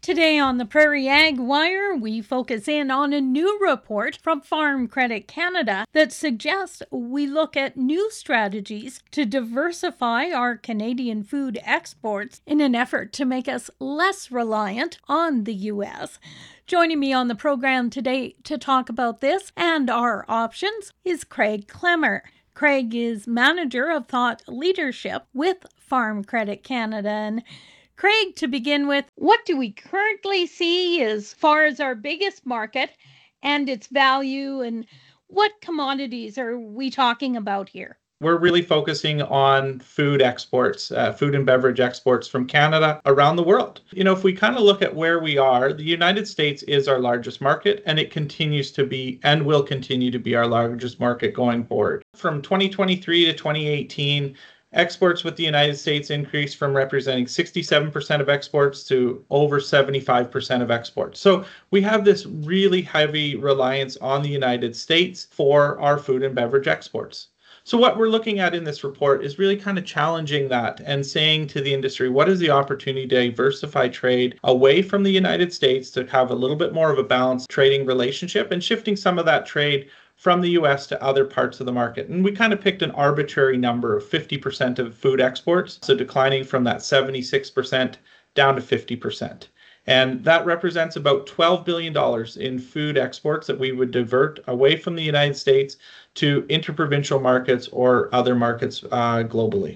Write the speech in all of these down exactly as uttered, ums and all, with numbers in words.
Today on the Prairie Ag Wire, we focus in on a new report from Farm Credit Canada that suggests we look at new strategies to diversify our Canadian food exports in an effort to make us less reliant on the U S. Joining me on the program today to talk about this and our options is Craig Clemmer. Craig is Manager of Thought Leadership with Farm Credit Canada. And Craig, to begin with, what do we currently see as far as our biggest market and its value, and what commodities are we talking about here? We're really focusing on food exports, uh, food and beverage exports from Canada around the world. You know, if we kind of look at where we are, the United States is our largest market, and it continues to be and will continue to be our largest market going forward. From twenty twenty-three to twenty eighteen, exports with the United States increased from representing sixty-seven percent of exports to over seventy-five percent of exports. So we have this really heavy reliance on the United States for our food and beverage exports. So what we're looking at in this report is really kind of challenging that and saying to the industry, what is the opportunity to diversify trade away from the United States to have a little bit more of a balanced trading relationship and shifting some of that trade from the U S to other parts of the market. And we kind of picked an arbitrary number of fifty percent of food exports, so declining from that seventy-six percent down to fifty percent. And that represents about twelve billion dollars in food exports that we would divert away from the United States to interprovincial markets or other markets uh, globally.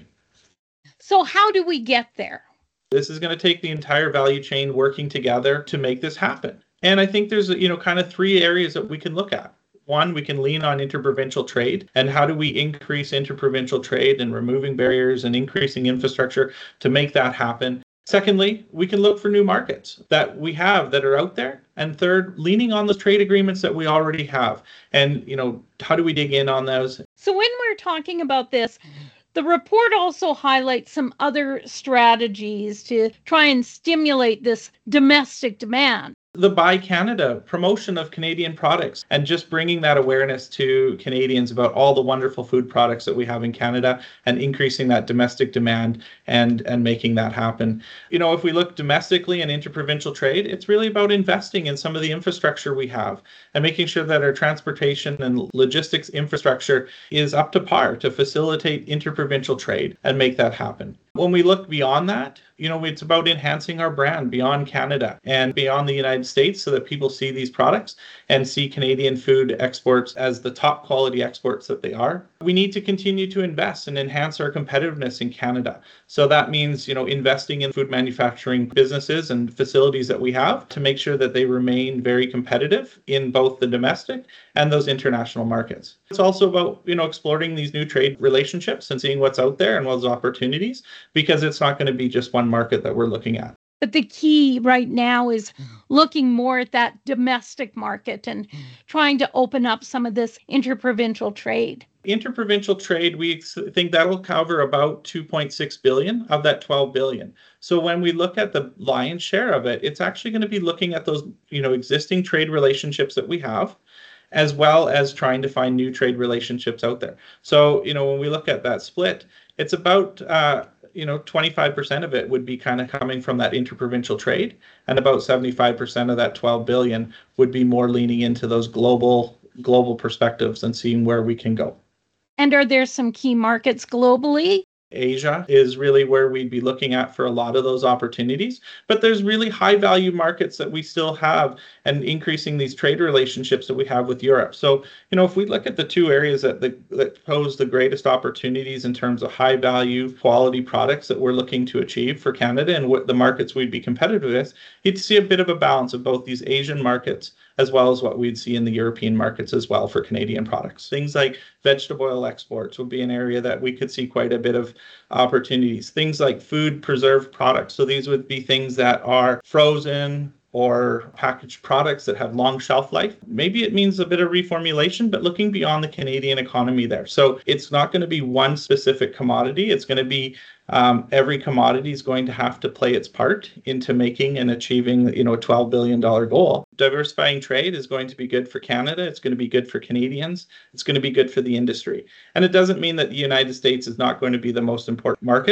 So how do we get there? This is going to take the entire value chain working together to make this happen. And I think there's, you know, kind of three areas that we can look at. One, we can lean on interprovincial trade. And how do we increase interprovincial trade and removing barriers and increasing infrastructure to make that happen? Secondly, we can look for new markets that we have that are out there. And third, leaning on the trade agreements that we already have. And, you know, how do we dig in on those? So when we're talking about this, the report also highlights some other strategies to try and stimulate this domestic demand. The Buy Canada promotion of Canadian products and just bringing that awareness to Canadians about all the wonderful food products that we have in Canada and increasing that domestic demand and, and making that happen. You know, if we look domestically and interprovincial trade, it's really about investing in some of the infrastructure we have and making sure that our transportation and logistics infrastructure is up to par to facilitate interprovincial trade and make that happen. When we look beyond that, you know, it's about enhancing our brand beyond Canada and beyond the United States so that people see these products and see Canadian food exports as the top quality exports that they are. We need to continue to invest and enhance our competitiveness in Canada. So that means, you know, investing in food manufacturing businesses and facilities that we have to make sure that they remain very competitive in both the domestic and those international markets. It's also about, you know, exploring these new trade relationships and seeing what's out there and what's opportunities, because it's not going to be just one market that we're looking at. But the key right now is looking more at that domestic market and trying to open up some of this interprovincial trade. Interprovincial trade, we think that'll cover about two point six billion of that twelve billion. So when we look at the lion's share of it, it's actually going to be looking at those, you know, existing trade relationships that we have, as well as trying to find new trade relationships out there. So, you know, when we look at that split, it's about, uh, you know, twenty-five percent of it would be kind of coming from that interprovincial trade, and about seventy-five percent of that twelve billion would be more leaning into those global global perspectives and seeing where we can go. And are there some key markets globally? Asia is really where we'd be looking at for a lot of those opportunities. But there's really high value markets that we still have, and increasing these trade relationships that we have with Europe. So, you know, if we look at the two areas that, the, that pose the greatest opportunities in terms of high value quality products that we're looking to achieve for Canada and what the markets we'd be competitive with, you'd see a bit of a balance of both these Asian markets as well as what we'd see in the European markets as well for Canadian products. Things like vegetable oil exports would be an area that we could see quite a bit of opportunities. Things like food preserved products. So these would be things that are frozen or packaged products that have long shelf life. Maybe it means a bit of reformulation, but looking beyond the Canadian economy there. So it's not going to be one specific commodity. It's going to be um, every commodity is going to have to play its part into making and achieving, you know, a twelve billion dollars goal. Diversifying trade is going to be good for Canada. It's going to be good for Canadians. It's going to be good for the industry. And it doesn't mean that the United States is not going to be the most important market,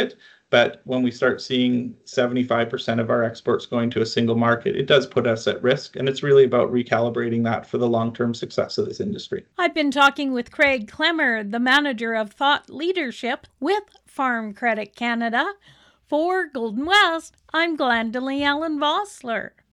But when we start seeing seventy-five percent of our exports going to a single market, it does put us at risk. And it's really about recalibrating that for the long-term success of this industry. I've been talking with Craig Clemmer, the manager of thought leadership with Farm Credit Canada. For Golden West, I'm Glendalee Allen Vossler.